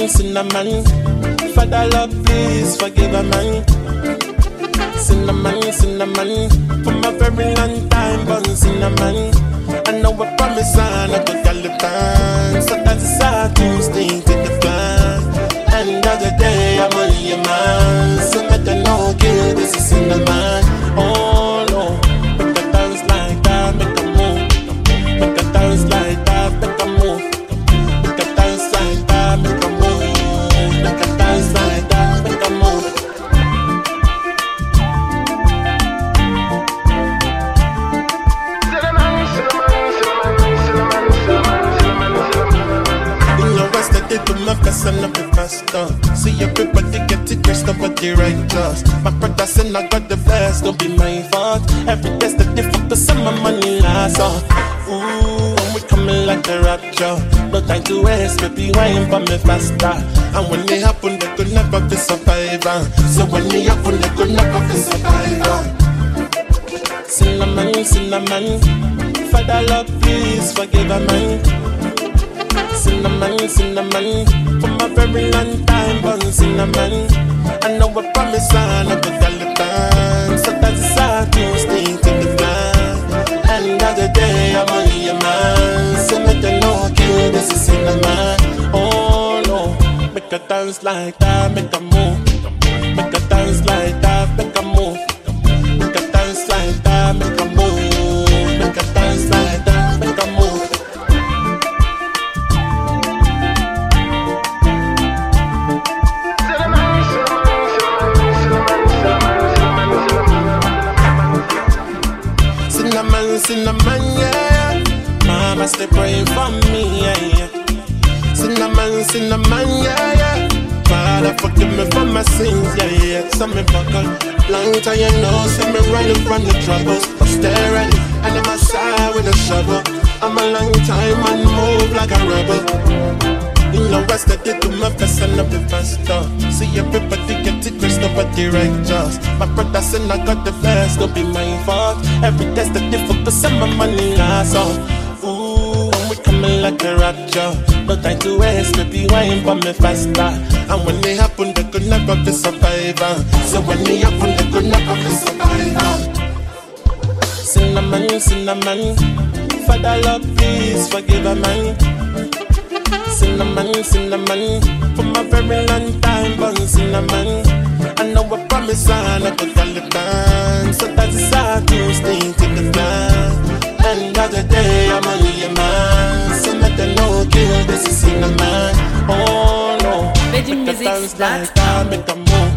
cinnamon. Father Lord, please forgive a man. Cinnamon, cinnamon. For my very long time, but cinnamon. I know I promise I'm not gonna Taliban. So that's hard to stick to the plan. And the other day, I'm only a man. So let them know, kill this is cinnamon. Oh no, make a dance like that, make a move. Make a dance like that, make a move. Make a dance like that, make a move. Make a dance like that, make a move. To my best and I'm the faster. See everybody get it dressed up at the right class. My brother said I got the best, don't be my fault. Every day's the different, cause some my money lasts off. Ooh, and we coming like the rapture. No time to waste, baby, wine for me faster. And when it happen, they could never be survivor. So when it happen, they could never be survivor. Cinnamon, cinnamon. Father Lord, please forgive a man. Cinnamon, cinnamon. For my very long time, but cinnamon. I know I promise I'm not gonna Taliban. So that's hard to stay to the plan. And the other day, I'm only a man. So make them know, kill this is cinnamon. Oh no, make a dance like that, make a move. Make a dance like that, make a move. Make a dance like that, make a move. Make a dance like that, make a move. Cinnamon, yeah. Mama stay praying for me, yeah. Cinnamon, cinnamon, yeah. Father forgive me for my sins, yeah. So me buckle, long time you know. So me running from the troubles. I'm staring, and I'm outside with a shovel. I'm a long time and move like a rebel. You know I started to my best and I'm the faster. See everybody get it dressed up at the right just. My brother said I got the best, don't be my fault. Every test the difficult, cause some my money lasts off. Ooh, and we coming like a rapture. No time to waste, baby, wine for me faster. And when it happen, they could never be survivor. So when it happen, they could never be survivor. Cinnamon, cinnamon. Father Lord, please forgive a man. Cinnamon, cinnamon. For my very long time, but cinnamon. I know I promise I'm not gonna Taliban. So that's hard to stay to the plan. And the other day, I'm only a man. So let them know, kill this is cinnamon. Oh no, make a dance like that, make a move.